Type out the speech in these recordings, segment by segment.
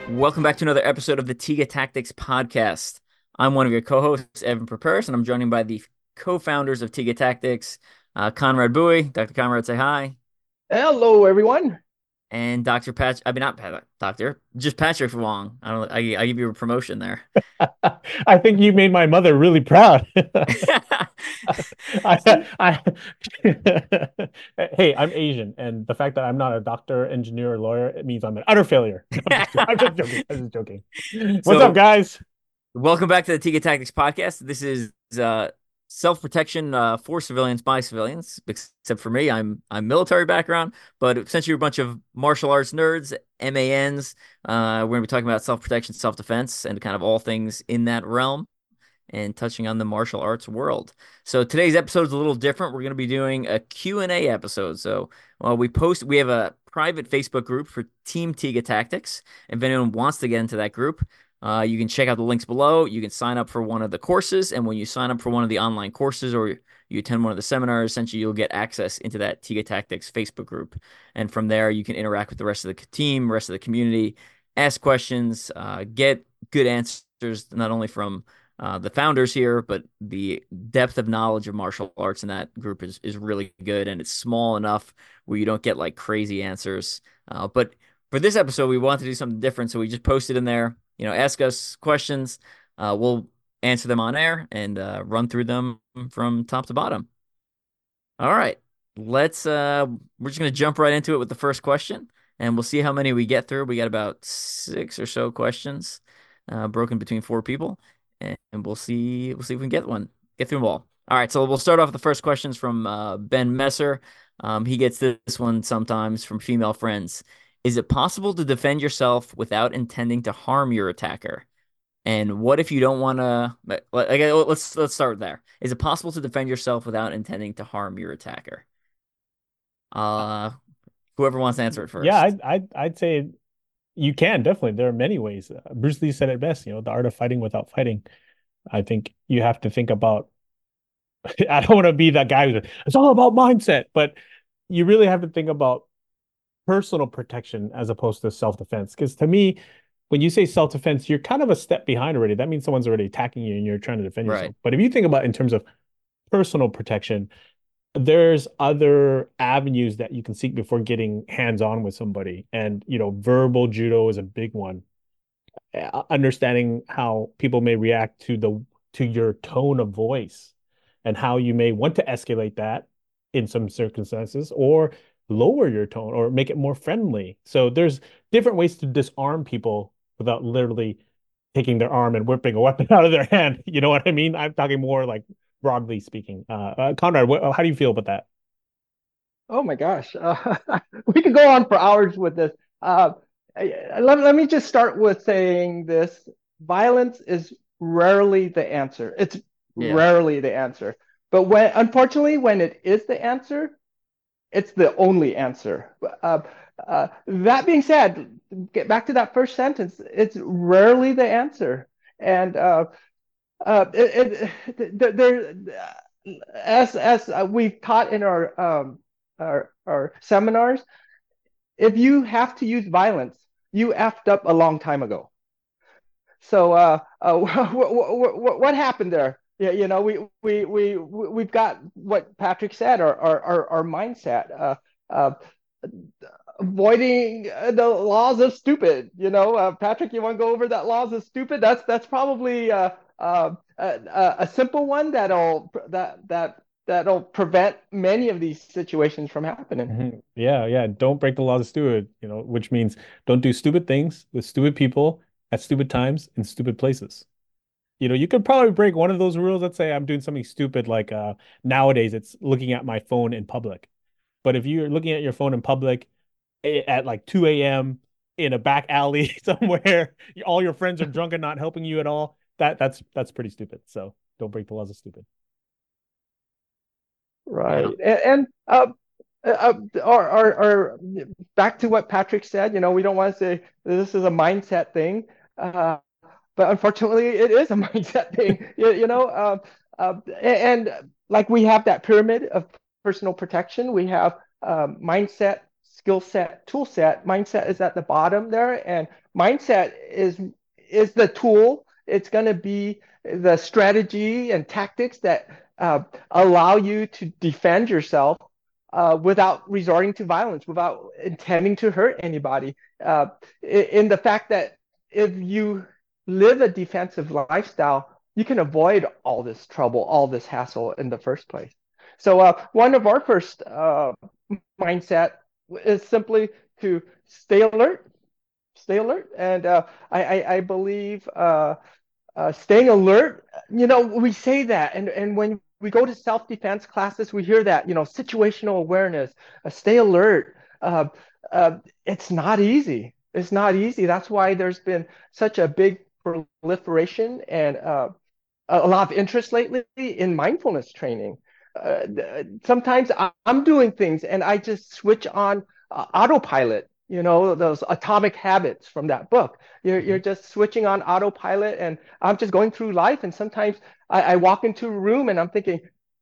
Welcome back to another episode of the Tiga Tactics podcast. I'm one of your co-hosts, Evan Prepares, and I'm joined by the co-founders of Tiga Tactics, Conrad Bowie. Dr. Conrad, say hi. Hello, everyone. And Dr. Pat, I mean, not Pat, Doctor, just Patrick Wong. I give you a promotion there. I think you made my mother really proud. I, hey, I'm Asian, and the fact that I'm not a doctor, engineer, or lawyer, it means I'm an utter failure. I'm just joking. I'm just joking. What's up, So, guys? welcome back to the Tiga Tactics podcast. This is self-protection for civilians by civilians. Except for me, I'm military background, but since you're a bunch of martial arts nerds, MANs, we're gonna be talking about self-protection, self-defense, and kind of all things in that realm, and touching on the martial arts world. So today's episode is a little different. We're going to be doing a Q&A episode. So we have a private Facebook group for Team Tiga Tactics. If anyone wants to get into that group, you can check out the links below. You can sign up for one of the courses, and when you sign up for one of the online courses or you attend one of the seminars, essentially you'll get access into that Tiga Tactics Facebook group. And from there, you can interact with the rest of the team, rest of the community, ask questions, get good answers, not only from the founders here, but the depth of knowledge of martial arts in that group is really good, and it's small enough where you don't get like crazy answers. But for this episode, we wanted to do something different, so we just posted in there. Ask us questions. We'll answer them on air and run through them from top to bottom. All right, let's. We're just gonna jump right into it with the first question, and we'll see how many we get through. We got about six or so questions, broken between four people, and we'll see if we can get through them all right, so we'll start off with the first questions from Ben Messer. He gets this one sometimes from female friends. Is it possible to defend yourself without intending to harm your attacker? And what if you don't want to? Let's start there. Is it possible to defend yourself without intending to harm your attacker? Uh, Whoever wants to answer it Yeah, first. I'd say you can definitely. There are many ways. Bruce Lee said it best. The art of fighting without fighting. I think you have to think about. I don't want to be that guy who's like, it's all about mindset, but you really have to think about personal protection as opposed to self-defense. Because to me, when you say self-defense, you're kind of a step behind already. That means someone's already attacking you and you're trying to defend Right. yourself. But if you think about it in terms of personal protection, there's other avenues that you can seek before getting hands-on with somebody. And, verbal judo is a big one. Understanding how people may react to your tone of voice and how you may want to escalate that in some circumstances or lower your tone or make it more friendly. So there's different ways to disarm people without literally taking their arm and whipping a weapon out of their hand. You know what I mean? I'm talking more like broadly speaking. Conrad, how do you feel about that? Oh my gosh. We could go on for hours with this. Let me just start with saying this. Violence is rarely the answer. It's Yeah. rarely the answer. But unfortunately, when it is the answer, it's the only answer. That being said, get back to that first sentence. It's rarely the answer. And there, as we've taught in our seminars, if you have to use violence, you effed up a long time ago. So what happened there? Yeah, we've got what Patrick said, our mindset, uh, avoiding the laws of stupid. Patrick, you want to go over that laws of stupid? That's probably a simple one that'll prevent many of these situations from happening. Mhm. Yeah, yeah. Don't break the laws of stupid, which means don't do stupid things with stupid people at stupid times in stupid places. You could probably break one of those rules. Let's say I'm doing something stupid, like nowadays it's looking at my phone in public. But if you're looking at your phone in public at like 2 a.m. in a back alley somewhere, all your friends are drunk and not helping you at all, that's pretty stupid. So don't break the laws of stupid. Yeah. Right. Or back to what Patrick said, we don't want to say this is a mindset thing, but unfortunately, it is a mindset thing. And like we have that pyramid of personal protection, we have mindset, skill set, tool set. Mindset is at the bottom there, and mindset is the tool. It's going to be the strategy and tactics that allow you to defend yourself without resorting to violence, without intending to hurt anybody. In the fact that if you live a defensive lifestyle, you can avoid all this trouble, all this hassle in the first place. So one of our first mindset is simply to stay alert, and I believe staying alert. We say that, and when we go to self-defense classes, we hear that, situational awareness, stay alert. It's not easy. It's not easy. That's why there's been such a big proliferation and a lot of interest lately in mindfulness training. Sometimes I'm doing things and I just switch on autopilot. Those atomic habits from that book. You're just switching on autopilot, and I'm just going through life. And sometimes I walk into a room and I'm thinking,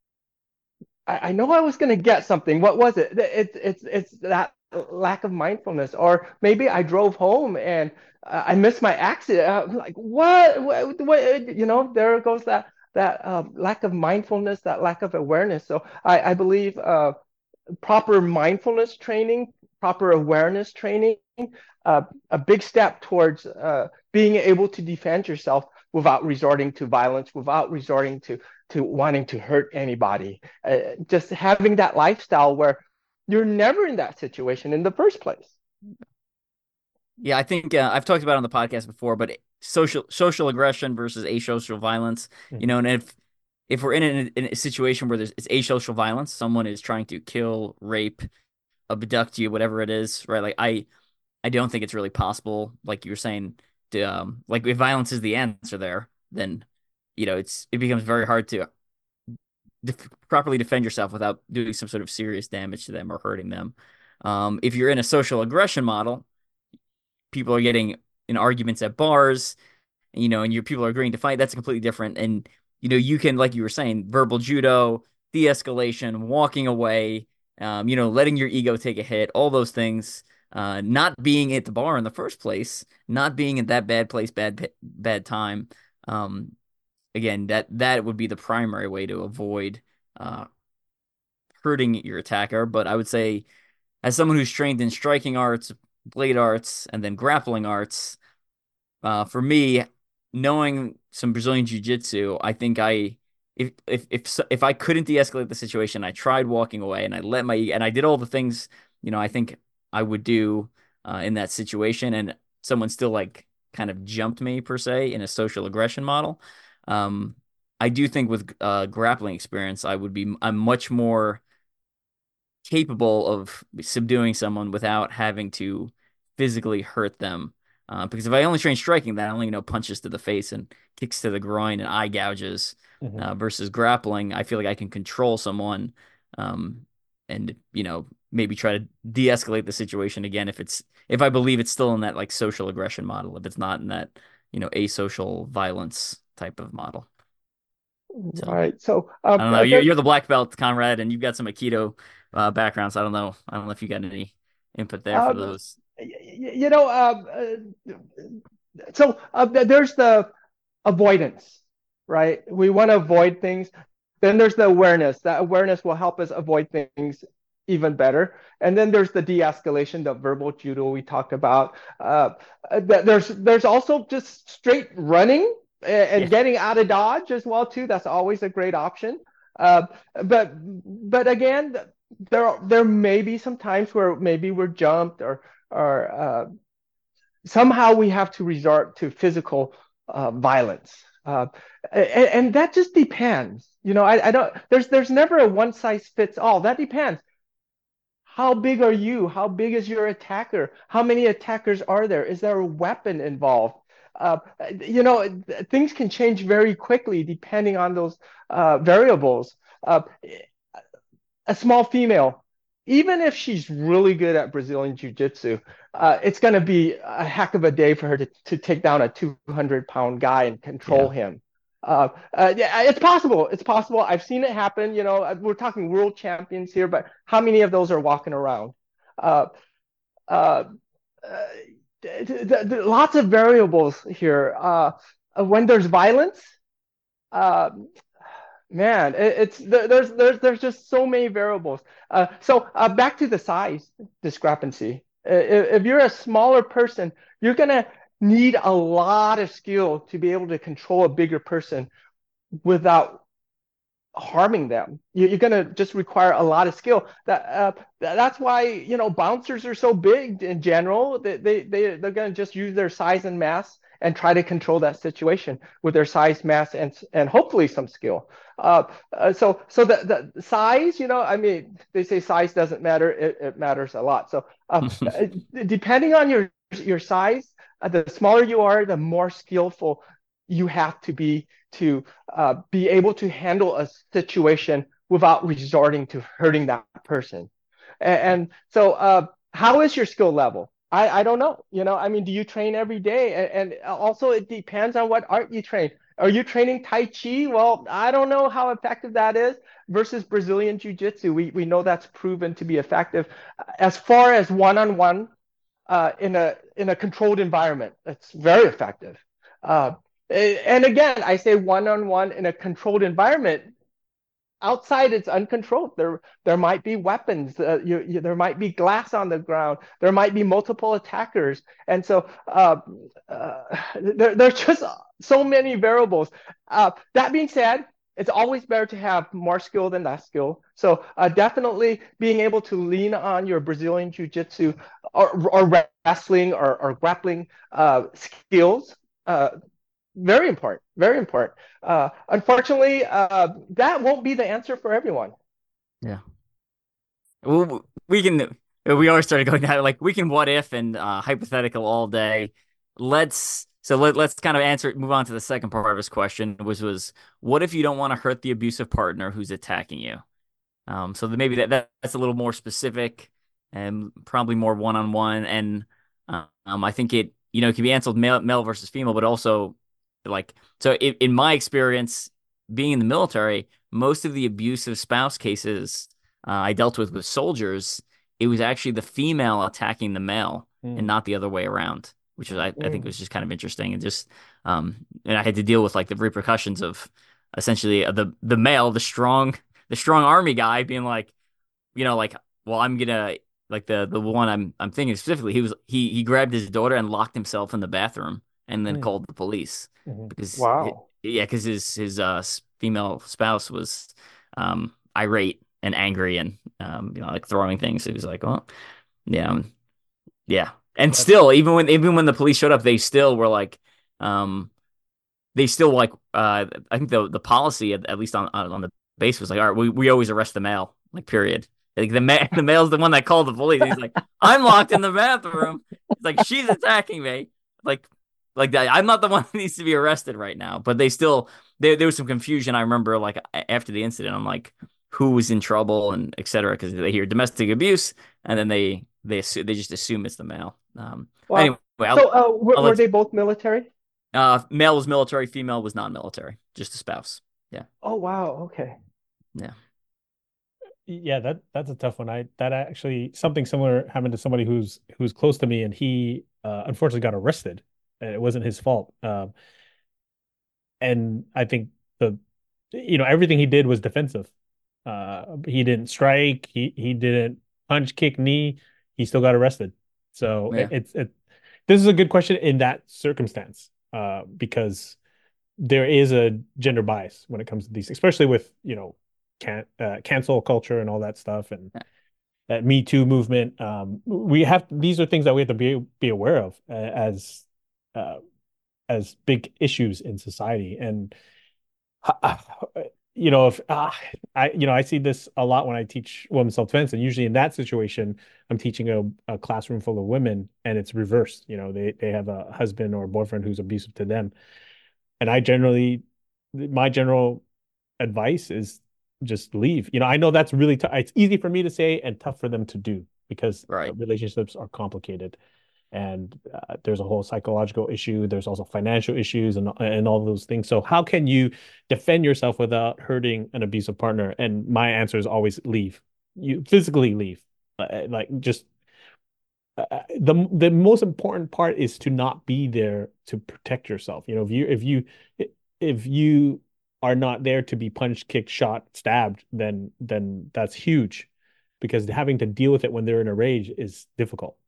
I know I was going to get something. What was it? It's that lack of mindfulness. Or maybe I drove home and I missed my exit. I'm like, what? There goes that lack of mindfulness, that lack of awareness. So I believe proper mindfulness training, proper awareness training, a big step towards being able to defend yourself without resorting to violence, without resorting to wanting to hurt anybody. Just having that lifestyle where you're never in that situation in the first place. Yeah, I think I've talked about it on the podcast before, but social aggression versus asocial violence, and if we're in a situation where it's asocial violence, someone is trying to kill, rape, abduct you, whatever it is, right? Like I don't think it's really possible, like you were saying, to like if violence is the answer there, then it becomes very hard to properly defend yourself without doing some sort of serious damage to them or hurting them. If you're in a social aggression model, people are getting in arguments at bars, and your people are agreeing to fight. That's completely different. And you can, like you were saying, verbal judo, de-escalation, walking away, letting your ego take a hit, all those things. Not being at the bar in the first place, not being at that bad place, bad time. Again, that would be the primary way to avoid hurting your attacker. But I would say, as someone who's trained in striking arts, blade arts, and then grappling arts, for me, knowing some Brazilian Jiu-Jitsu, I think if I couldn't de-escalate the situation, I tried walking away and I did all the things, I think I would do in that situation, and someone still like kind of jumped me per se in a social aggression model. I do think with grappling experience, I'm much more capable of subduing someone without having to physically hurt them. Because if I only train striking, then I only know punches to the face and kicks to the groin and eye gouges. Versus grappling, I feel like I can control someone, and maybe try to de-escalate the situation again if I believe it's still in that like social aggression model, if it's not in that asocial violence type of model. So, right. So I don't know. You're the black belt, Conrad, and you've got some Aikido background. So I don't know. I don't know if you got any input there for those. There's the avoidance, right? We want to avoid things. Then there's the awareness. That awareness will help us avoid things even better. And then there's the de-escalation, the verbal judo we talked about. There's also just straight running and getting out of dodge as well too. That's always a great option. But again, there may be some times where maybe we're jumped or somehow we have to resort to physical violence. And that just depends. I don't. There's never a one size fits all. That depends. How big are you? How big is your attacker? How many attackers are there? Is there a weapon involved? Things can change very quickly depending on those variables. A small female, even if she's really good at Brazilian Jiu-Jitsu, it's going to be a heck of a day for her to take down a 200-pound guy and control him. Yeah, it's possible. It's possible. I've seen it happen. We're talking world champions here, but how many of those are walking around? Uh, uh, uh, Lots of variables here. When there's violence, uh, man, there's just so many variables. So back to the size discrepancy. If you're a smaller person, you're gonna need a lot of skill to be able to control a bigger person without harming them. You're going to just require a lot of skill. That's why bouncers are so big in general. They're going to just use their size and mass and try to control that situation with their size, mass, and hopefully some skill. So the size, I mean, they say size doesn't matter. It matters a lot. So depending on your size, the smaller you are, the more skillful you have to be able to handle a situation without resorting to hurting that person. And so, how is your skill level? I don't know. I mean, do you train every day? And also, it depends on what art you train. Are you training Tai Chi? Well, I don't know how effective that is versus Brazilian Jiu Jitsu. We know that's proven to be effective. As far as one-on-one in a controlled environment, it's very effective. Uh, and again, I say one-on-one in a controlled environment. Outside, it's uncontrolled. There might be weapons. There might be glass on the ground. There might be multiple attackers, and so there's just so many variables. That being said, it's always better to have more skill than less skill. So definitely being able to lean on your Brazilian Jiu-Jitsu or wrestling or grappling skills. Very important, very important. Unfortunately, that won't be the answer for everyone. Yeah. Well, we always started going down like we can what if and hypothetical all day. Let's kind of move on to the second part of his question, which was what if you don't want to hurt the abusive partner who's attacking you? So maybe that's a little more specific and probably more one-on-one. And I think it can be answered male versus female, but also like so in my experience being in the military, most of the abusive spouse cases I dealt with soldiers, it was actually the female attacking the male and not the other way around, which was I think was just kind of interesting and just and I had to deal with like the repercussions of essentially the male, the strong army guy being like, like, well, I'm gonna like the one I'm thinking specifically, he grabbed his daughter and locked himself in the bathroom and then called the police because Wow. because his female spouse was irate and angry and like throwing things. He was like, well, yeah, yeah. And still, even when the police showed up, they still were like, they still like, I think the policy at least on the base was like, all right, we always arrest the male, like period. Like the male's the one that called the police. He's like, I'm locked in the bathroom. It's like she's attacking me. Like like that. I'm not the one that needs to be arrested right now. But they still there was some confusion. I remember like after the incident, I'm like, who was in trouble and et cetera, because they hear domestic abuse and then they just assume it's the male. Anyway, Wow. So were they both military? male was military, female was non-military, just a spouse. Yeah, Oh, wow. Okay. yeah. Yeah, that's a tough one. That actually something similar happened to somebody who's close to me, and he unfortunately got arrested, and it wasn't his fault. And I think everything he did was defensive. He didn't strike, he didn't punch, kick, knee. He still got arrested. So Yeah. this is a good question in that circumstance, because there is a gender bias when it comes to these, especially with cancel culture and all that stuff, and that Me Too movement. These are things that we have to be aware of uh, as big issues in society. And if I see this a lot when I teach women's self-defense, and usually in that situation, I'm teaching a classroom full of women, and it's reversed. They have a husband or a boyfriend who's abusive to them, and my general advice is just leave. I know that's really tough. It's easy for me to say and tough for them to do because Right. relationships are complicated, and there's a whole psychological issue. There's also financial issues and all those things. So how can you defend yourself without hurting an abusive partner? And my answer is always leave. You physically leave. Like just the most important part is to not be there to protect yourself. If you are not there to be punched, kicked, shot, stabbed, then that's huge, because having to deal with it when they're in a rage is difficult.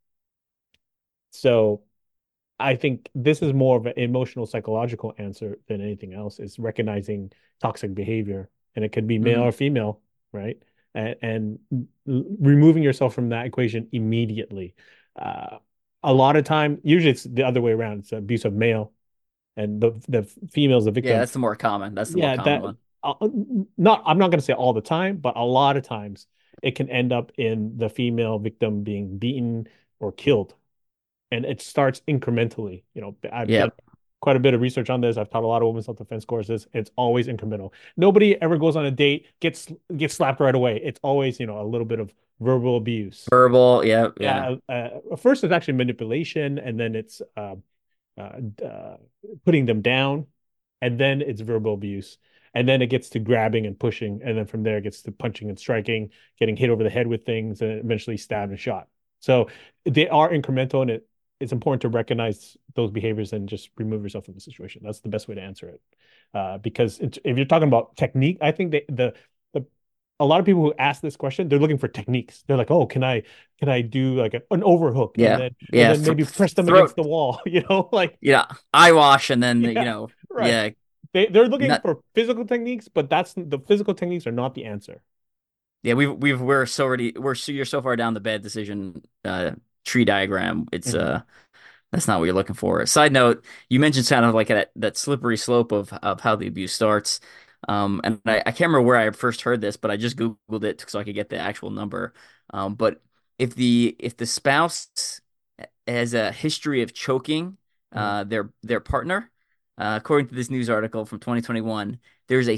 So I think this is more of an emotional psychological answer than anything else, is recognizing toxic behavior, and it could be male Hmm. or female, right? And removing yourself from that equation immediately. Uh, a lot of time, usually it's the other way around. It's abuse of male, and the female is the Yeah, victim. that's the more common. That's the more Yeah, common that one. uh, not I'm not going to say all the time, but a lot of times it can end up in the female victim being beaten or killed, and it starts incrementally. I've Yeah. done quite a bit of research on this. I've taught a lot of women's self-defense courses. It's always incremental. Nobody ever goes on a date, gets slapped right away. It's always, a little bit of verbal abuse. Verbal. Yeah. Yeah. Yeah, first it's actually manipulation, and then it's uh, uh, putting them down, and then it's verbal abuse, and then it gets to grabbing and pushing, and then from there it gets to punching and striking, getting hit over the head with things, and eventually stabbed and shot. So they are incremental, and it's important to recognize those behaviors and just remove yourself from the situation. That's the best way to answer it. Because if you're talking about technique, I think the a lot of people who ask this question, they're looking for techniques. They're like, "Oh, can I do like an overhook, and Yeah. then Yeah. maybe press them against Throat. the wall?" Like, Yeah. Eye wash, and then yeah, right. Yeah. They're looking Not. for physical techniques, but that's the physical techniques are not the answer. Yeah. You're so far down the bad decision tree diagram. It's Mhm. That's not what you're looking for. Side note, you mentioned kind of like that slippery slope of how the abuse starts. And I can't remember where I first heard this, but I just Googled it so I could get the actual number. But if the spouse has a history of choking Mhm. their partner, according to this news article from 2021, there's a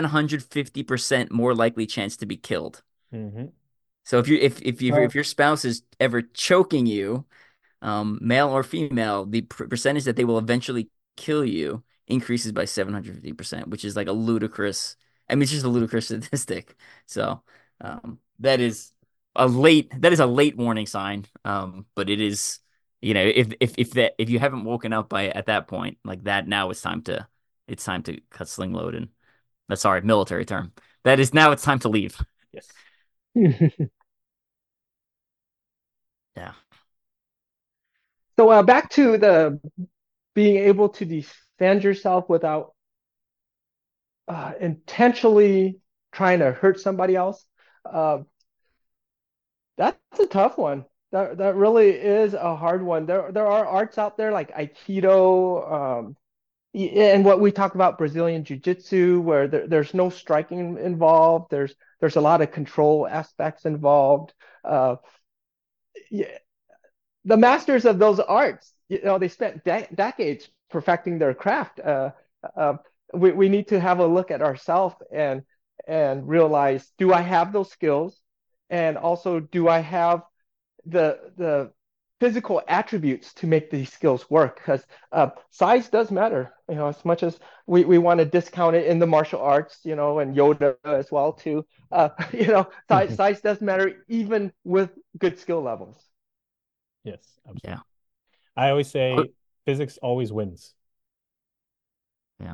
750% more likely chance to be killed. Mhm. So Uh, if your spouse is ever choking you, male or female, the percentage that they will eventually kill you increases by 750%, which is like a ludicrous, I mean, it's just a ludicrous statistic. So, that is a late warning sign. But it is, if you haven't woken up by at that point, like that, now it's time to cut sling load. And that's, sorry, military term. That is, now it's time to leave. Yes. Yeah. so back to the being able to defend yourself without intentionally trying to hurt somebody else. Uh, that's a tough one. That really is a hard one. There are arts out there like Aikido, and what we talk about Brazilian Jiu-Jitsu, where there's no striking involved. There's a lot of control aspects involved. Uh, yeah, the masters of those arts, they spent decades perfecting their craft. Uh, we need to have a look at ourselves and realize, do I have those skills? And also, do I have the physical attributes to make these skills work? Because size does matter, as much as we want to discount it in the martial arts, and Yoda as well too. Size does matter even with good skill levels. Yes, absolutely. Yeah. I always say physics always wins. Yeah.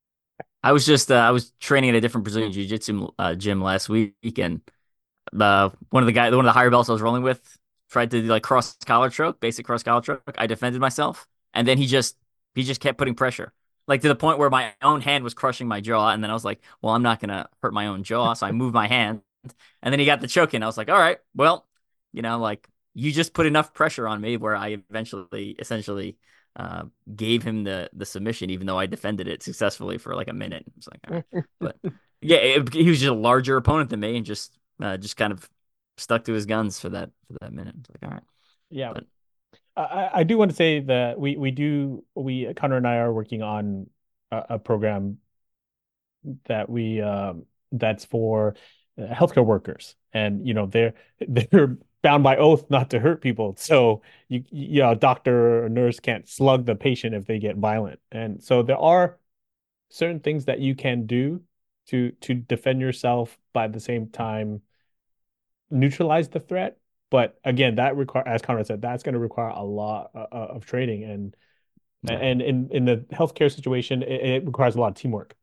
I was training at a different Brazilian Jiu-Jitsu gym last week, and one of the higher belts I was rolling with tried to do like cross collar choke, basic cross collar choke. I defended myself, and then he just kept putting pressure, like to the point where my own hand was crushing my jaw. And then I was like, well, I'm not gonna hurt my own jaw, so I moved my hand, and then he got the choke in. I was like, all right, well, like you just put enough pressure on me where I eventually, essentially, uh, gave him the submission, even though I defended it successfully for like a minute. It's like, all right, but yeah, he was just a larger opponent than me, and just kind of stuck to his guns for that minute. It's like, all right, Yeah. but I do want to say that Connor and I are working on a program that that's for healthcare workers, and they're bound by oath not to hurt people. So a doctor or nurse can't slug the patient if they get violent, and so there are certain things that you can do to defend yourself, by the same time neutralize the threat. But again, that require, as Conrad said, that's going to require a lot of training, Yeah. and in the healthcare situation, it requires a lot of teamwork.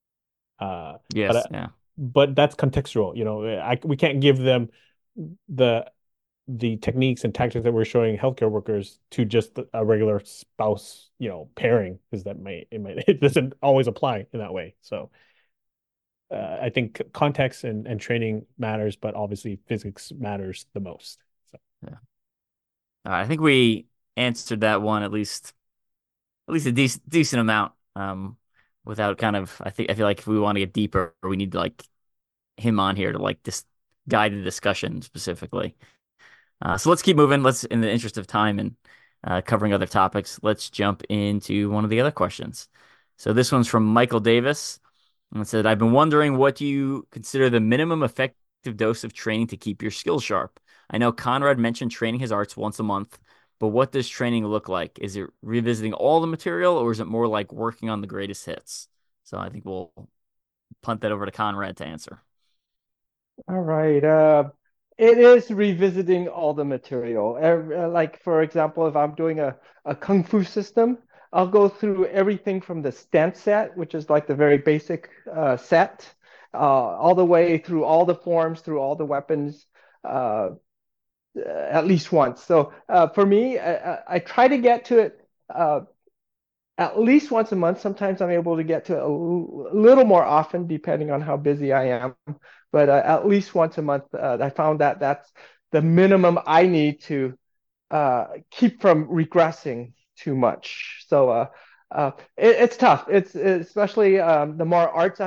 But Yes. Yeah. but that's contextual. We can't give them the techniques and tactics that we're showing healthcare workers to just a regular spouse, pairing, because it doesn't always apply in that way. So I think context and training matters, but obviously physics matters the most. So. Yeah. All right, I think we answered that one at least a decent amount. Without kind of, I feel like if we want to get deeper, we need like him on here to like just guide the discussion specifically. So let's keep moving. Let's, in the interest of time and covering other topics, let's jump into one of the other questions. So this one's from Michael Davis, and it said, "I've been wondering, what do you consider the minimum effective dose of training to keep your skills sharp? I know Conrad mentioned training his arts once a month, but what does training look like? Is it revisiting all the material, or is it more like working on the greatest hits?" So I think we'll punt that over to Conrad to answer. All right. It is revisiting all the material. Like, for example, if I'm doing a Kung Fu system, I'll go through everything from the stance set, which is like the very basic set, all the way through all the forms, through all the weapons, uh, at least once. So for me, I try to get to it at least once a month. Sometimes I'm able to get to it a little more often, depending on how busy I am. But at least once a month, I found that that's the minimum I need to keep from regressing too much. So it's tough. It's especially the more arts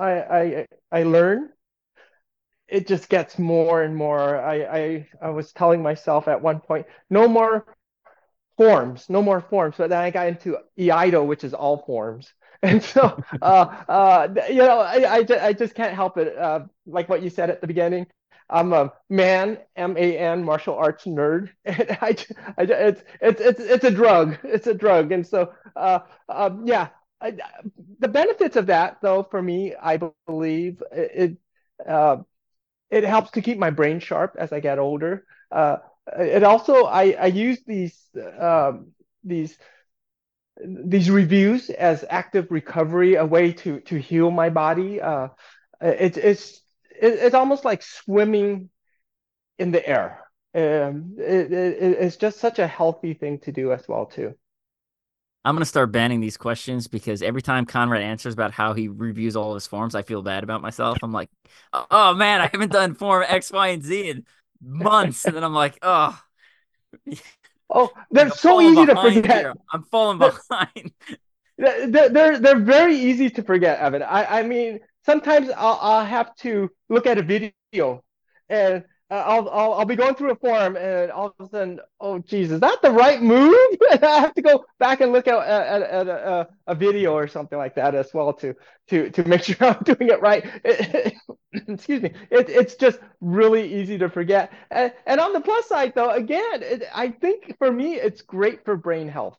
I learn, it just gets more and more. I was telling myself at one point, no more forms, no more forms. But then I got into EIDO, which is all forms. And so, I just can't help it. Like what you said at the beginning, I'm a MAN martial arts nerd, and it's a drug. It's a drug, and so yeah. I, the benefits of that, though, for me, I believe uh, it helps to keep my brain sharp as I get older. It also I use these these reviews as active recovery, a way to heal my body. It's almost like swimming in the air. It's just such a healthy thing to do as well too. I'm gonna start banning these questions because every time Conrad answers about how he reviews all of his forms, I feel bad about myself. I'm like, oh man, I haven't done form X, Y, and Z in months, and then I'm like, oh, Oh, like they're I'm so falling easy to behind forget. here. I'm falling They're, behind. they're very easy to forget, Evan. I mean, sometimes I'll have to look at a video, and I'll be going through a forum, and all of a sudden, oh geez, is that the right move? And I have to go back and look at a video or something like that as well to make sure I'm doing it right. Excuse me. It's just really easy to forget. And on the plus side, though, again, I think for me, it's great for brain health.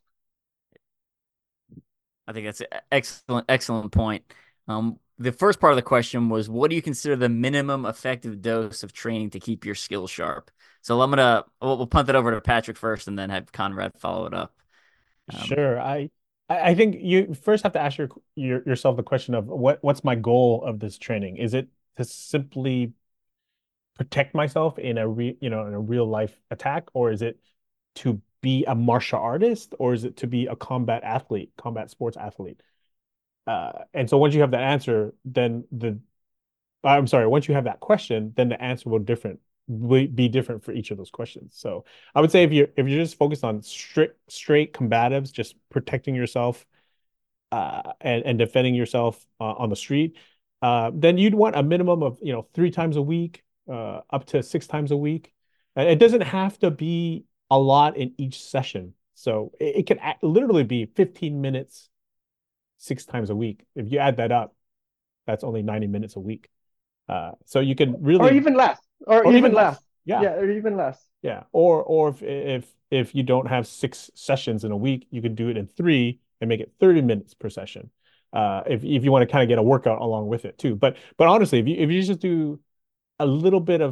I think that's an excellent point. The first part of the question was, what do you consider the minimum effective dose of training to keep your skills sharp? So we'll punt that over to Patrick first, and then have Conrad follow it up. Um, Sure. I think you first have to ask yourself the question of what's my goal of this training? Is it to simply protect myself in in a real life attack, or is it to be a martial artist, or is it to be a combat sports athlete? And so once you have that answer, then I'm sorry, once you have that question, then the answer will be different for each of those questions. So I would say if you're just focused on straight combatives, just protecting yourself and defending yourself on the street, then you'd want a minimum of 3 times a week, up to 6 times a week. And it doesn't have to be a lot in each session. So it can literally be 15 minutes 6 times a week. If you add that up, that's only 90 minutes a week. So you can Or really, even less, or or even even less. less. Yeah, Yeah, or even less. yeah. Or if you don't have 6 sessions in a week, you could do it in three and make it 30 minutes per session. If you want to kind of get a workout along with it too. But honestly, if you just do a little bit of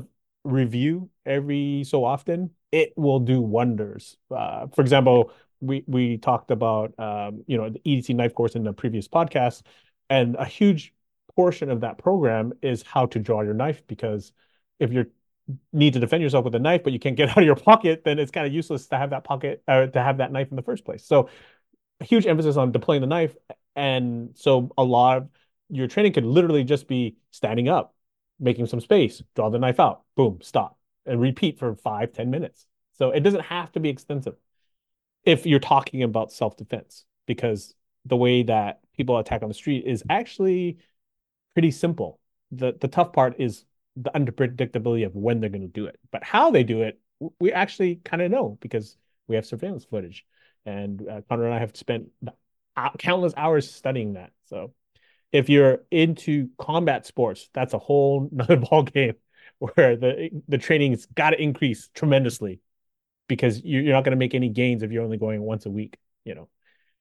review every so often, it will do wonders. For example, we talked about the EDC knife course in the previous podcast, and a huge portion of that program is how to draw your knife, because if you need to defend yourself with a knife but you can't get out of your pocket, then it's kind of useless to have that pocket to have that knife in the first place. So a huge emphasis on deploying the knife, and so a lot of your training could literally just be standing up, making some space, draw the knife out, boom, stop, and repeat for 5-10 minutes. So it doesn't have to be extensive if you're talking about self-defense, because the way that people attack on the street is actually pretty simple. The tough part is the unpredictability of when they're going to do it. But how they do it, we actually kind of know, because we have surveillance footage. And Connor and I have spent countless hours studying that. So if you're into combat sports, that's a whole nother ball game, where the training's got to increase tremendously, because you're not going to make any gains if you're only going once a week, you know.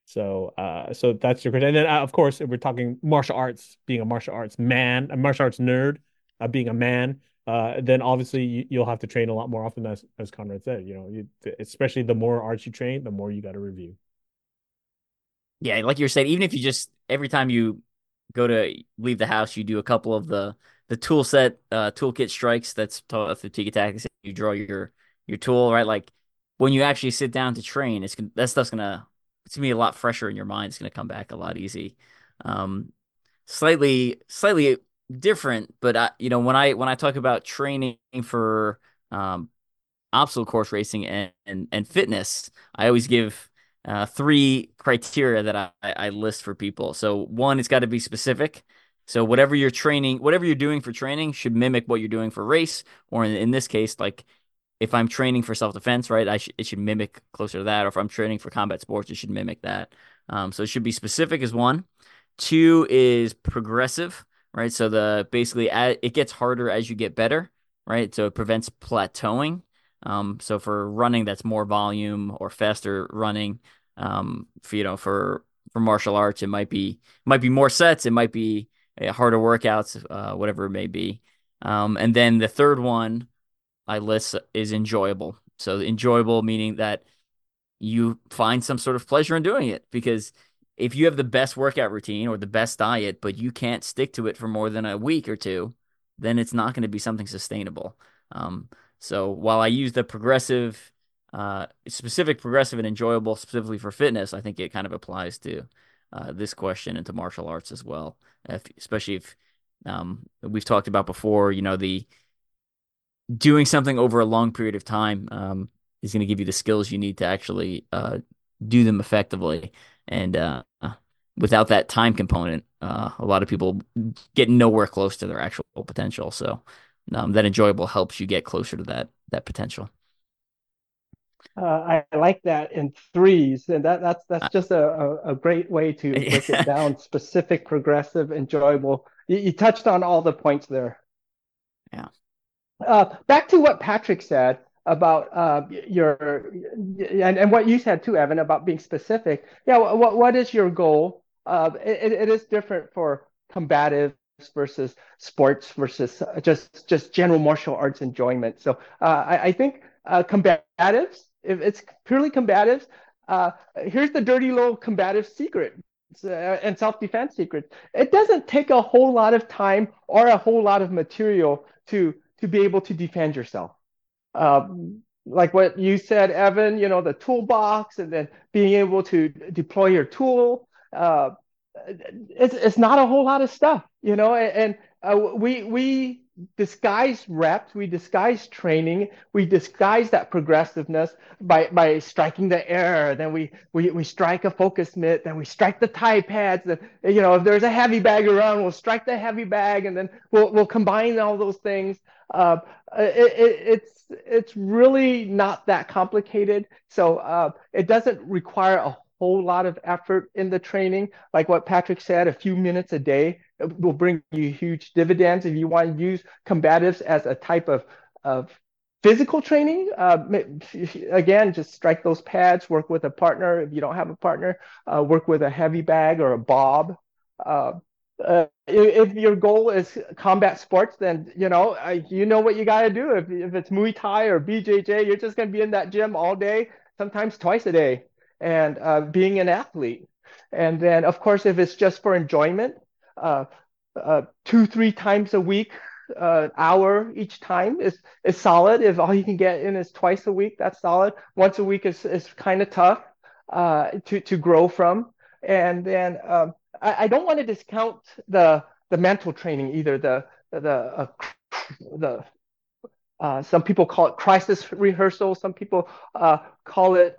So that's your question. And then of course, if we're talking martial arts, being a martial arts man, a martial arts nerd, being a man, then obviously you'll have to train a lot more often, as Conrad said. Especially the more arts you train, the more you got to review. Yeah, like you're saying, even if you just every time you go to leave the house, you do a couple of the toolkit strikes that's taught through Tiki Tactics. You draw your tool, right? Like when you actually sit down to train, that stuff's gonna it's gonna be a lot fresher in your mind. It's gonna come back a lot easy. Um, slightly different, but when I talk about training for um obstacle course racing and fitness, I always give three criteria that I list for people. So one, it's got to be specific. So whatever you're training, whatever you're doing for training should mimic what you're doing for race, or in this case, like if I'm training for self-defense, right, it should mimic closer to that. Or if I'm training for combat sports, it should mimic that. So it should be specific is one. Two is progressive, right? So basically it gets harder as you get better, right? So it prevents plateauing. So for running, that's more volume or faster running. For martial arts, it might be more sets, it might be harder workouts, whatever it may be. And then the third one I list is enjoyable. So enjoyable meaning that you find some sort of pleasure in doing it, because if you have the best workout routine or the best diet, but you can't stick to it for more than a week or two, then it's not going to be something sustainable. So while I use the specific progressive and enjoyable specifically for fitness, I think it kind of applies to this question and to martial arts as well. Especially if we've talked about before, the doing something over a long period of time is going to give you the skills you need to actually do them effectively. And without that time component, a lot of people get nowhere close to their actual potential. So that enjoyable helps you get closer to that potential. I like that in threes, and that's just a great way to break it down. Specific, progressive, enjoyable. You touched on all the points there. Yeah. Back to what Patrick said about your and what you said too, Evan, about being specific. Yeah, what is your goal? It is different for combatives versus sports versus just general martial arts enjoyment. So I think combatives, if it's purely combatives, here's the dirty little combative secret. And self-defense secrets. It doesn't take a whole lot of time or a whole lot of material to be able to defend yourself. Like what you said, Evan, the toolbox and then being able to deploy your tool. It's not a whole lot of stuff, and we disguise reps, we disguise training, we disguise that progressiveness by striking the air. Then we strike a focus mitt, then we strike the tie pads. Then if there's a heavy bag around, we'll strike the heavy bag, and then we'll combine all those things. It's really not that complicated. So it doesn't require a whole lot of effort in the training. Like what Patrick said, a few minutes a day will bring you huge dividends. If you want to use combatives as a type of physical training, again, just strike those pads, work with a partner. If you don't have a partner, work with a heavy bag or a bob. If your goal is combat sports, then you know what you got to do. If it's Muay Thai or BJJ, you're just going to be in that gym all day, sometimes twice a day, and being an athlete. And then, of course, if it's just for enjoyment, uh, 2, 3 times a week, hour each time is solid. If all you can get in is twice a week, that's solid. Once a week is kind of tough to grow from. And then I don't want to discount the mental training either. The some people call it crisis rehearsal. Some people call it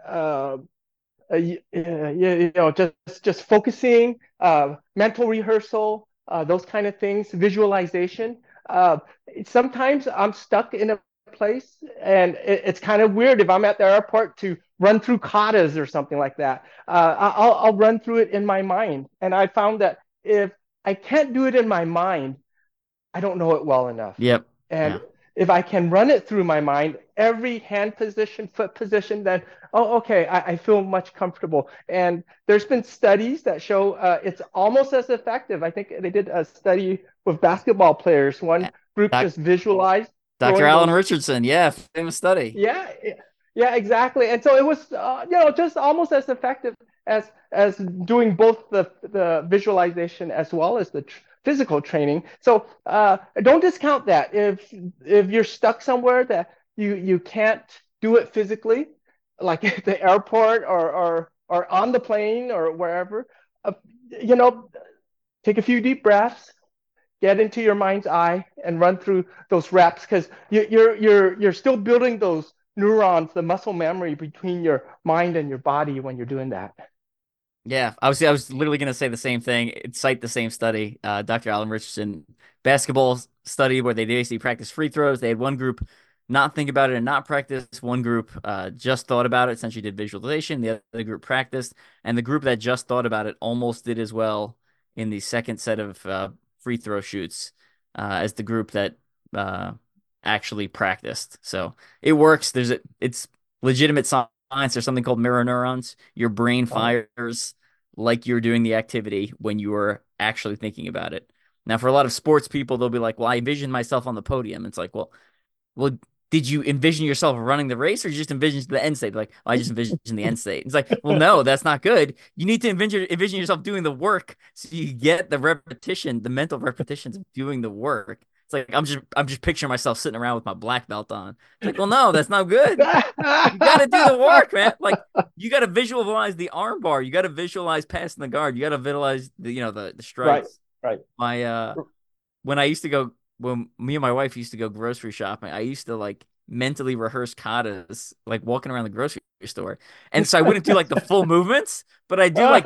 just focusing, mental rehearsal, those kind of things, visualization. Uh, Sometimes I'm stuck in a place, and it's kind of weird if I'm at the airport to run through katas or something like that. I'll run through it in my mind, and I found that if I can't do it in my mind, I don't know it well enough. Yep. And Yeah. if I can run it through my mind, every hand position, foot position, then, oh, okay, I feel much comfortable. And there's been studies that show it's almost as effective. I think they did a study with basketball players. One group Doc, just visualized Dr. throwing Alan those. Richardson. Yeah. Famous study. Yeah, yeah, exactly. And so it was, just almost as effective as doing both the visualization as well as the physical training. So don't discount that. If you're stuck somewhere that you can't do it physically, like at the airport or on the plane or wherever, uh, you know, take a few deep breaths, get into your mind's eye and run through those reps because you're still building those neurons, the muscle memory between your mind and your body when you're doing that. Yeah, I was literally gonna say the same thing. Cite the same study, Dr. Alan Richardson basketball study where they basically practice free throws. They had one group not think about it and not practice. One group just thought about it, essentially did visualization. The other group practiced, and the group that just thought about it almost did as well in the second set of free throw shoots as the group that uh, actually practiced. So it works. It's legitimate science. There's something called mirror neurons. Your brain Oh. fires like you're doing the activity when you are actually thinking about it. Now, for a lot of sports people, they'll be like, "Well, I envision myself on the podium." It's like, well, did you envision yourself running the race, or you just envision the end state? Like, oh, I just envision the end state. It's like, well, no, that's not good. You need to envision yourself doing the work so you get the repetition, the mental repetitions of doing the work. It's like I'm just picturing myself sitting around with my black belt on. It's like, well, no, that's not good. You got to do the work, man. Like you got to visualize the arm bar. You got to visualize passing the guard. You got to visualize the Right, strikes. right. My when I used to go when me and my wife used to go grocery shopping, I used to like mentally rehearse katas, like walking around the grocery store. And so I wouldn't do like the full movements, but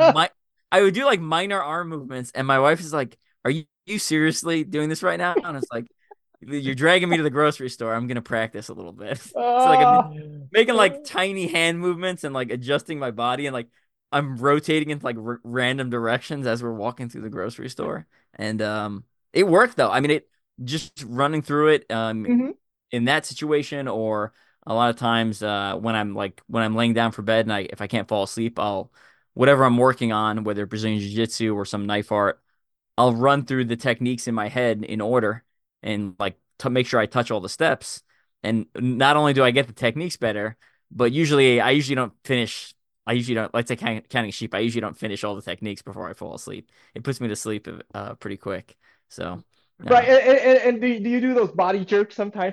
I would do like minor arm movements. And my wife is like, "Are you seriously doing this right now?" And it's like, "You're dragging me to the grocery store. I'm gonna practice a little bit." So like I'm Uh, making like tiny hand movements and like adjusting my body and like I'm rotating into like random directions as we're walking through the grocery store. And it worked though. I mean, it just running through it mhm. in that situation, or a lot of times when I'm laying down for bed and if I can't fall asleep, I'll whatever I'm working on, whether Brazilian Jiu-Jitsu or some knife art, I'll run through the techniques in my head in order and like to make sure I touch all the steps. And not only do I get the techniques better, but I usually don't finish. I usually don't, let's say counting sheep. I usually don't finish all the techniques before I fall asleep. It puts me to sleep pretty quick. So, Right, uh, and do you do those body jerks sometimes?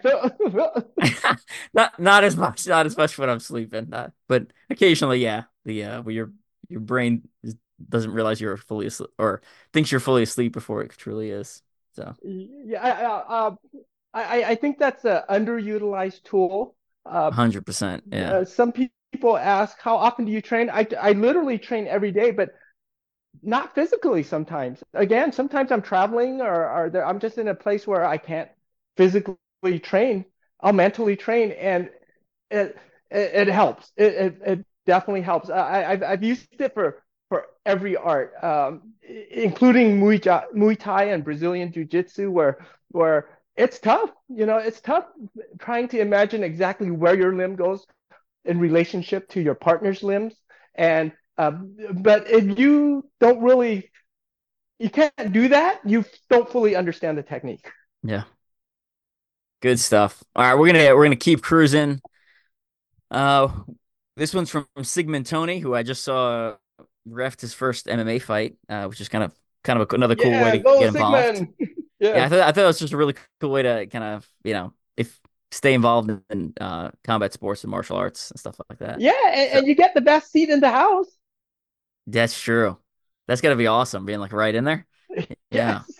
not as much when I'm sleeping, but occasionally, yeah. Where your brain doesn't realize you're fully asleep or thinks you're fully asleep before it truly is. So, Yeah, I think that's an underutilized tool. Uh, 100%. Yeah. some people ask, how often do you train? I literally train every day, but not physically sometimes. Again, sometimes I'm traveling or I'm just in a place where I can't physically train. I'll mentally train, and it helps. It definitely helps. I've used it for every art, including Muay Thai and Brazilian Jiu Jitsu, where it's tough. It's tough trying to imagine exactly where your limb goes in relationship to your partner's limbs. And but if you don't really you can't do that, you don't fully understand the technique. Yeah. Good stuff. All right, we're gonna keep cruising. Uh, this one's from Sigmund Tony, who I just saw ref his first MMA fight, which is another cool way Yeah, to go get involved. Sigmund. Yeah, Yes. I thought it was just a really cool way to kind of, if stay involved in combat sports and martial arts and stuff like that. Yeah, So and you get the best seat in the house. that's true. That's gotta be awesome, being like right in there. Yeah. Yes.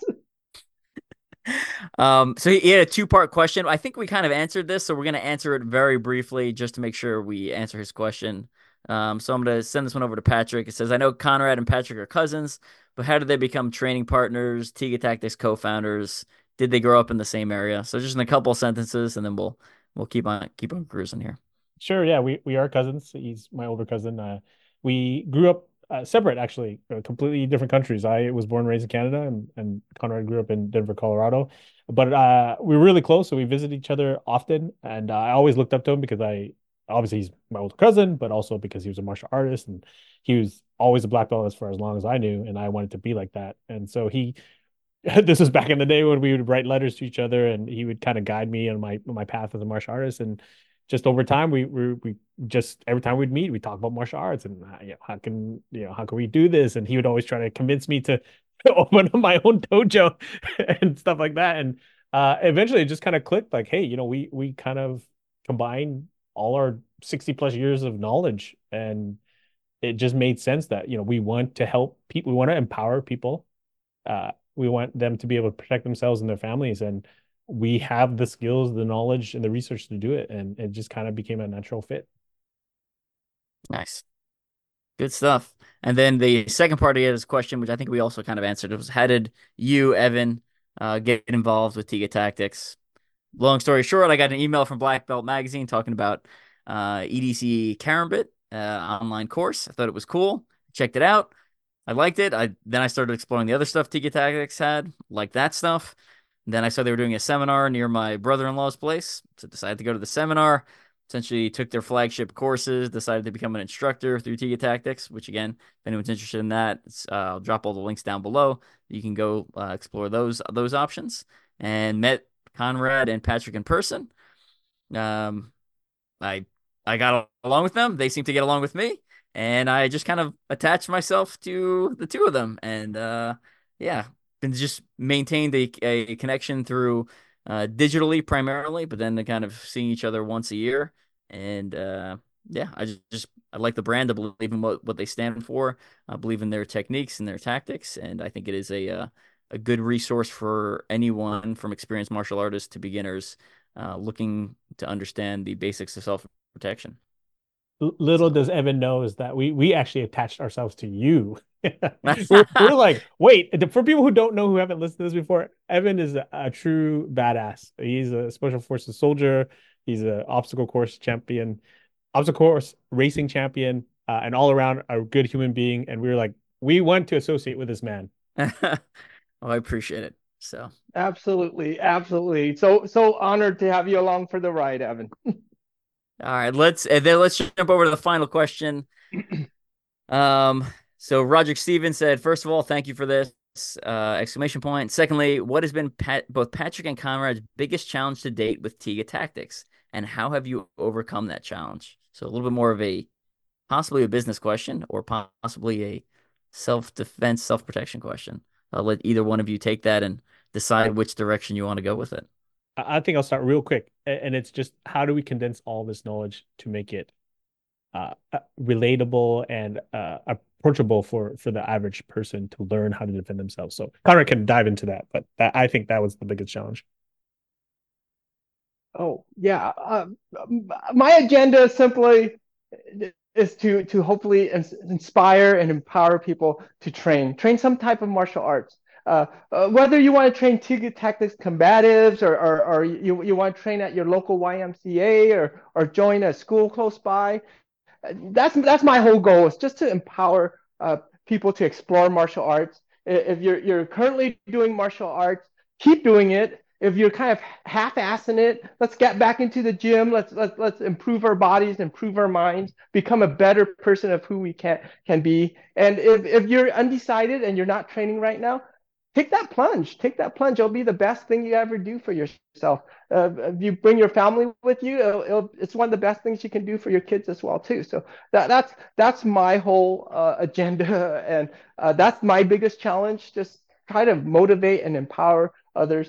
So he had a two-part question. I think we kind of answered this, so we're gonna answer it very briefly just to make sure we answer his question. So I'm gonna send this one over to Patrick. It says, I know Conrad and Patrick are cousins, but how did they become training partners, Tiga Tactics co-founders? Did they grow up in the same area? So just in a couple sentences, and then we'll keep on cruising here. Sure, yeah, we are cousins. He's my older cousin. We grew up separate, actually, completely different countries. I was born and raised in Canada, and Conrad grew up in Denver, Colorado. But we were really close, so we visit each other often. And I always looked up to him because I obviously he's my older cousin, but also because he was a martial artist and he was always a black belt as far as long as I knew, and I wanted to be like that. And so he this was back in the day when we would write letters to each other and he would kind of guide me on my path as a martial artist. And just over time we just every time we'd meet we talk about martial arts and how can we do this, and he would always try to convince me to open up my own dojo and stuff like that. And eventually it just kind of clicked, like, hey, we kind of combine all our 60 plus years of knowledge, and it just made sense that we want to help people, we want to empower people, we want them to be able to protect themselves and their families, and we have the skills, the knowledge, and the research to do it, and it just kind of became a natural fit. Nice. Good stuff. And then the second part of his question, which I think we also kind of answered, it was how did you, Evan, get involved with Tiga Tactics? Long story short, I got an email from Black Belt Magazine talking about EDC Karambit online course. I thought it was cool. Checked it out. I liked it. I started exploring the other stuff Tiga Tactics had, like that stuff. Then I saw they were doing a seminar near my brother-in-law's place, so decided to go to the seminar. Essentially, took their flagship courses, decided to become an instructor through Tiga Tactics. Which, again, if anyone's interested in that, I'll drop all the links down below. You can go explore those options. And met Conrad and Patrick in person. Um, I I got along with them. They seemed to get along with me, and I just kind of attached myself to the two of them. And yeah, and just maintained a connection through digitally primarily, but then the kind of seeing each other once a year. And yeah, I like the brand. I believe in what they stand for. I believe in their techniques and their tactics, and I think it is a good resource for anyone from experienced martial artists to beginners looking to understand the basics of self protection. Little So does Evan know is that we actually attached ourselves to you. We're like, wait, for people who don't know, who haven't listened to this before, Evan is a true badass. He's a special forces soldier. He's an obstacle course champion, obstacle course racing champion, and all around a good human being. And we were like, we want to associate with this man. oh, I appreciate it. So Absolutely, absolutely. So honored to have you along for the ride, Evan. all right, let's jump over to the final question. Um, so Roderick Stevens said, first of all, thank you for this. Exclamation point. Secondly, what has been both Patrick and Conrad's biggest challenge to date with Tiga Tactics, and how have you overcome that challenge? So a little bit more of possibly a business question, or possibly a self-defense, self-protection question. I'll let either one of you take that and decide which direction you want to go with it. I think I'll start real quick, and it's just how do we condense all this knowledge to make it relatable and approachable for the average person to learn how to defend themselves. So Conrad can dive into that, but I think that was the biggest challenge. Oh, yeah. My agenda simply is to hopefully inspire and empower people to train some type of martial arts. Whether you want to train Tiga Tactics combatives, or you want to train at your local YMCA, or join a school close by, that's my whole goal, is just to empower people to explore martial arts. If you're currently doing martial arts, keep doing it. if you're kind of half-assing it, let's get back into the gym. Let's improve our bodies, improve our minds, become a better person of who we can be. And if you're undecided and you're not training right now, take that plunge. Take that plunge. It'll be the best thing you ever do for yourself. If you bring your family with you, it's one of the best things you can do for your kids as well too. So that's my whole agenda, and that's my biggest challenge. Just try to motivate and empower others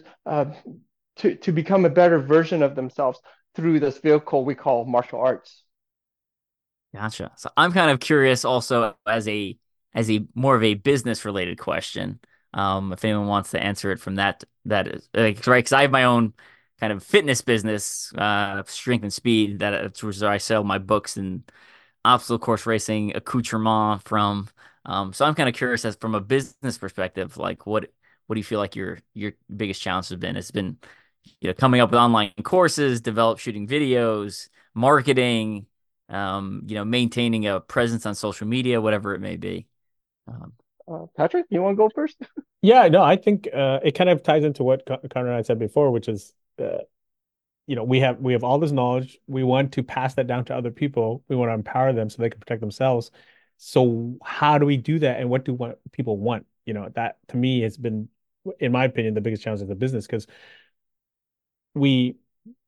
to become a better version of themselves through this vehicle we call martial arts. Gotcha. So I'm kind of curious also as a more of a business related question. If anyone wants to answer it from that is like, right, because I have my own kind of fitness business, Strength and Speed, that's where I sell my books and obstacle course racing accoutrement from. So I'm kind of curious as from a business perspective, like what do you feel like your biggest challenge has been? It's been, coming up with online courses, develop shooting videos, marketing, maintaining a presence on social media, whatever it may be. Um, Patrick, you want to go first? Yeah, no, I think it kind of ties into what Connor and I said before, which is we have all this knowledge. We want to pass that down to other people. We want to empower them so they can protect themselves. So how do we do that, and what do people want? That to me has been, in my opinion, the biggest challenge of the business, because we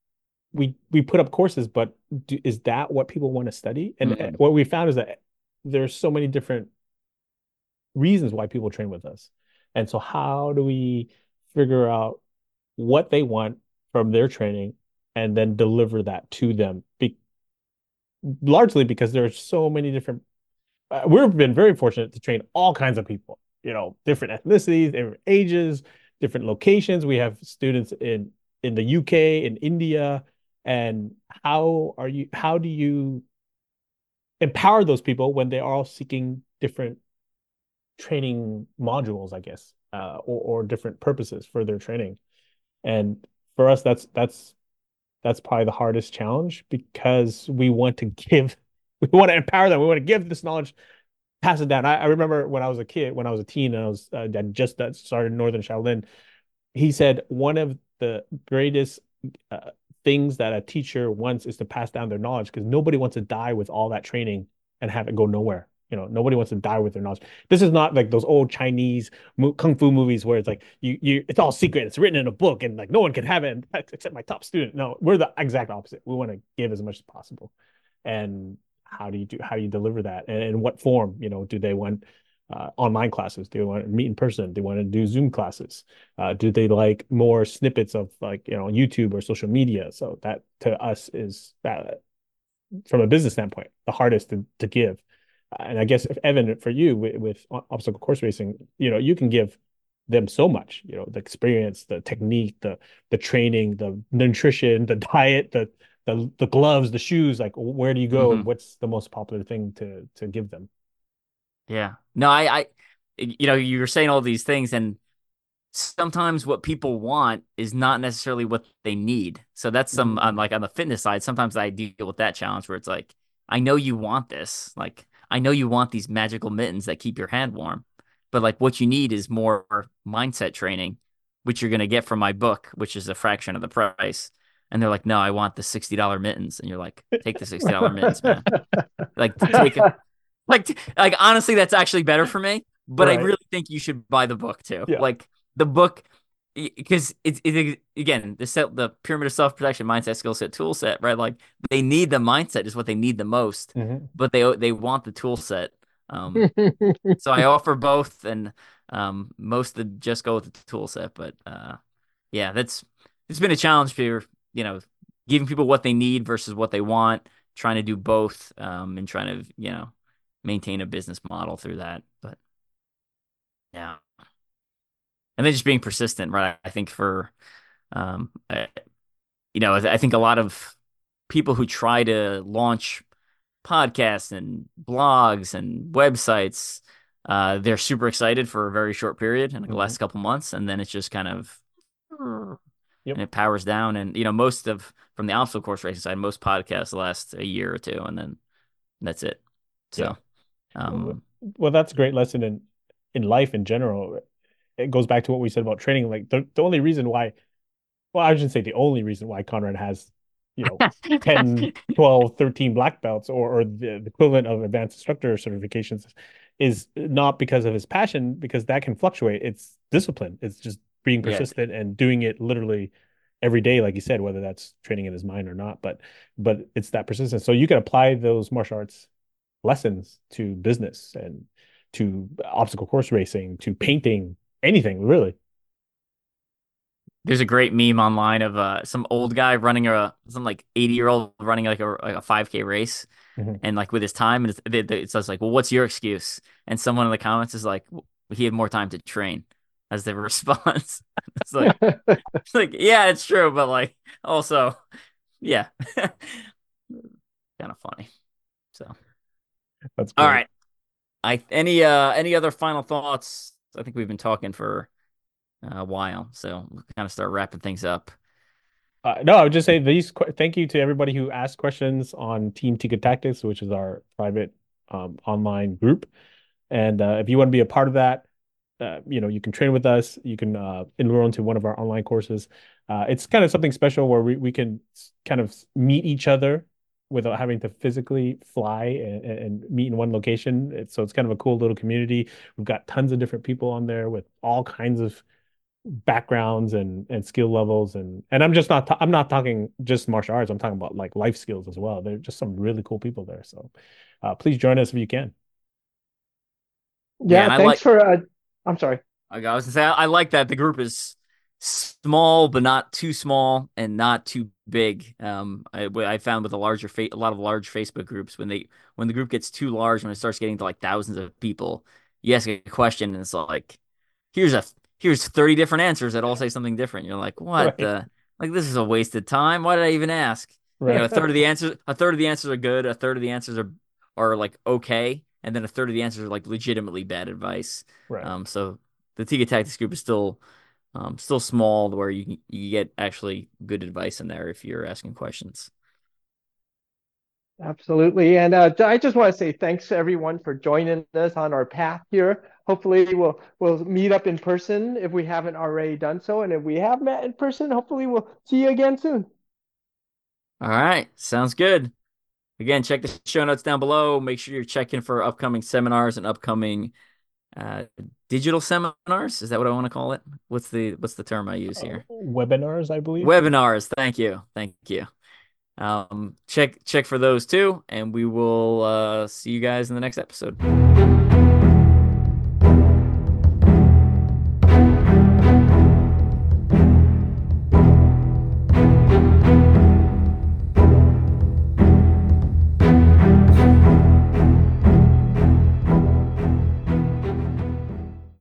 we put up courses, but is that what people want to study? And what we found is that there's so many different reasons why people train with us. And so how do we figure out what they want from their training and then deliver that to them? Largely because there's so many different, we've been very fortunate to train all kinds of people, different ethnicities, different ages, different locations. We have students in the UK, in India, and how do you empower those people when they are all seeking different training modules, I guess, or different purposes for their training. And for us, that's probably the hardest challenge, because we want to empower them. We want to give this knowledge, pass it down. I remember when I was a kid, when I was a teen, and I just started Northern Shaolin. He said one of the greatest things that a teacher wants is to pass down their knowledge, because nobody wants to die with all that training and have it go nowhere. Nobody wants to die with their knowledge. This is not like those old Chinese kung fu movies where it's like it's all secret. It's written in a book and like no one can have it except my top student. No, we're the exact opposite. We want to give as much as possible. And how do you deliver that? And in what form? Do they want online classes? Do they want to meet in person? Do they want to do Zoom classes? Do they like more snippets of like YouTube or social media? So that to us is that, from a business standpoint, the hardest to give. And I guess, if Evan, for you with obstacle course racing, you can give them so much, the experience, the technique, the training, the nutrition, the diet, the gloves, the shoes. Like, where do you go, and what's the most popular thing to give them? Yeah. No, you were saying all these things, and sometimes what people want is not necessarily what they need. So that's like on the fitness side, sometimes I deal with that challenge where it's like, I know you want this. Like, I know you want these magical mittens that keep your hand warm, but like what you need is more mindset training, which you're going to get from my book, which is a fraction of the price. And they're like, no, I want the $60 mittens. And you're like, take the $60 mittens, man. Like, take it. Like honestly, that's actually better for me. But I really think you should buy the book too. Yeah. Like the book, because it's again the pyramid of self protection, mindset, skill set, tool set, right? Like they need the mindset is what they need the most, but they want the tool set. So I offer both, and most of them just go with the tool set. But yeah, it's been a challenge for giving people what they need versus what they want, trying to do both, and trying to maintain a business model through that. But yeah, and then just being persistent, right? I think for I think a lot of people who try to launch podcasts and blogs and websites, they're super excited for a very short period in the last couple months, and then it's just kind of and it powers down. And most of from the obstacle course racing side, most podcasts last a year or two, and then that's it. So, well, that's a great lesson in life in general. It goes back to what we said about training. Like the only reason why Well, I shouldn't say the only reason why Conrad has, 10, 12, 13 black belts or the equivalent of advanced instructor certifications is not because of his passion, because that can fluctuate. It's discipline. It's just being Yeah, persistent and doing it literally every day, like you said, whether that's training in his mind or not. But it's that persistence. So you can apply those martial arts lessons to business and to obstacle course racing, to painting, anything really. there's a great meme online of some old guy running some like 80-year-old running like a 5K race, Mhm. and like with his time, and it says like, well, what's your excuse? And someone in the comments is like, he had more time to train, as the response. It's like, yeah, it's true, but like also, yeah, kind of funny. So, That's all great. right, any other final thoughts? I think we've been talking for a while, so we'll kind of start wrapping things up. No, I would just say thank you to everybody who asked questions on Team Tika Tactics, which is our private online group. And if you want to be a part of that, you can train with us. You can enroll into one of our online courses. It's kind of something special where we can kind of meet each other without having to physically fly and meet in one location. So it's kind of a cool little community. We've got tons of different people on there with all kinds of backgrounds and skill levels, and I'm not talking just martial arts. I'm talking about like life skills as well. There're just some really cool people there. So please join us if you can. Yeah, Yeah, and thanks for I'm sorry. I was gonna say I like that the group is small but not too small and not too big. I found with a lot of large Facebook groups, when the group gets too large, when it starts getting to like thousands of people, you ask a question and it's like, here's a here's 30 different answers that all say something different. You're like, what Right. the, like, this is a wasted time. Why did I even ask? Right. A third of the answers are good, a third of the answers are like okay, and then a third of the answers are like legitimately bad advice. Right. So the Tiga Tactics group is still small, where you get actually good advice in there if you're asking questions. Absolutely. And I just want to say thanks to everyone for joining us on our path here. Hopefully we'll meet up in person if we haven't already done so. And if we have met in person, hopefully we'll see you again soon. All right, sounds good. Again, check the show notes down below. Make sure you're checking for upcoming seminars and upcoming uh, digital seminars. Is that what I want to call it? What's the term I use here? Webinars, I believe. Webinars. Thank you. Thank you. Check for those too, and we will see you guys in the next episode.